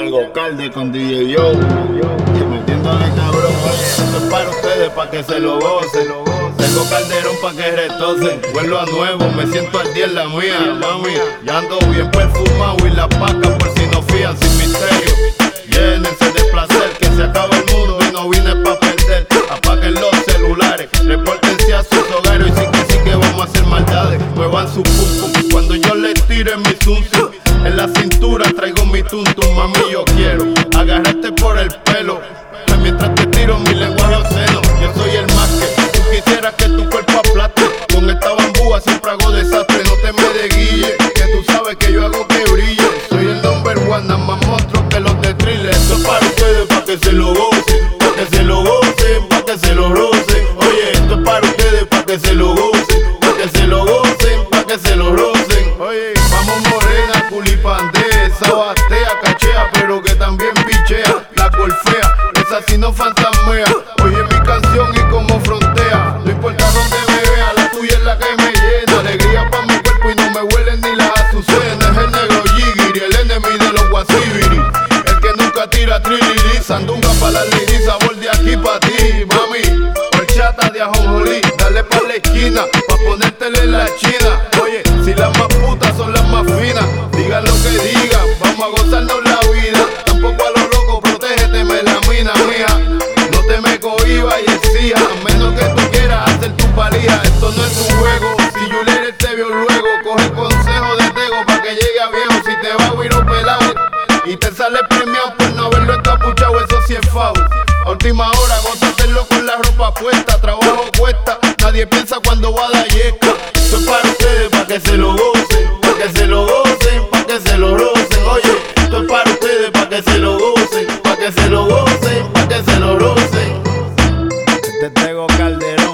Tego Calde con DJ Yo. Y metiéndole cabrón, oye, esto es para ustedes, pa' que se lo gocen. Tengo Calderón pa' que retocen. Vuelvo a nuevo, me siento al día en la mía, mami. Ya ando bien perfumado y la paca por si no fían sin misterio. Llénense de placer, que se acaba el mundo y no vine pa' perder. Apaguen los celulares, repórtense a sus hogares. Y sí que vamos a hacer maldades. Muevan su pum pum cuando yo les tire mi zum zum. En la cintura traigo mi tuntum, mami, yo quiero agarrarte por el pelo mientras te tiro mi lenguaje obsceno. Yo soy el más que tú quisieras que tu cuerpo aplaste. Con esta bambúa siempre hago desastre, no te me desguille, que tú sabes que yo hago que brille. Soy el number one, nada más monstruo que los de Thriller. Esto es para ustedes, pa' que se lo gocen, pa' que se lo gocen, pa' que se lo rocen. Oye, esto es para ustedes, pa' que se lo gocen, pa' que se lo gocen, pa' que se lo rocen. Oye, vamos morena, culipandea, esa batea, cachea, pero que también bichea. La golfea, esa sí no fantasmea. Oye mi canción y como frontea. No importa donde me vea, la tuya es la que me llena. Alegría pa' mi cuerpo y no me huelen ni las azucenas. Es el negro Yigiri, el enemy de los guasibiri. El que nunca tira triliri. Sandunga pa' la lady, sabor de aquí pa' ti, mami. Horchata de ajonjolí, dale pa' la esquina, pa' ponértela en la china. Oye, si las más putas son las más finas, digan lo que digan, vamos a gozarnos la vida. Tampoco a lo loco, protégete, melamina, mija. No te me cohibas y exija, a menos que tú quieras hacer tu valija. Esto no es un juego, si Juliet te vio luego, coge consejo de Tego pa' que llegue a viejo. Si te va a huir pelado y te sale premiado por no haberlo encapuchado, eso sí es foul. A última hora, gózatelo con la ropa puesta, trabajo cuesta, nadie piensa cuando va a dar yesca. Esto es para ustedes, pa' que se lo gocen, pa' que se lo gocen, pa' que se lo rocen. Oye, esto es para ustedes, pa' que se lo gocen, pa' que se lo gocen, pa' que se lo rocen. Este es Tego Calderón.